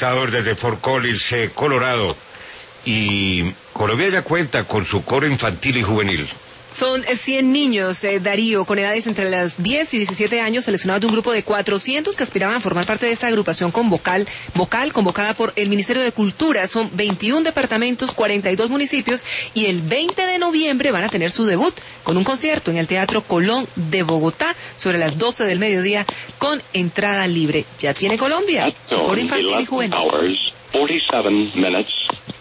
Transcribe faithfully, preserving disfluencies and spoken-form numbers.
Salvador desde Fort Collins, eh, Colorado. Y Colombia ya cuenta con su coro infantil y juvenil. Son cien niños, eh, Darío, con edades entre las diez y diecisiete años, seleccionados de un grupo de cuatrocientos que aspiraban a formar parte de esta agrupación con vocal, vocal convocada por el Ministerio de Cultura. Son veintiún departamentos, cuarenta y dos municipios, y el veinte de noviembre van a tener su debut con un concierto en el Teatro Colón de Bogotá sobre las doce del mediodía con entrada libre. Ya tiene Colombia su coro infantil y juvenil.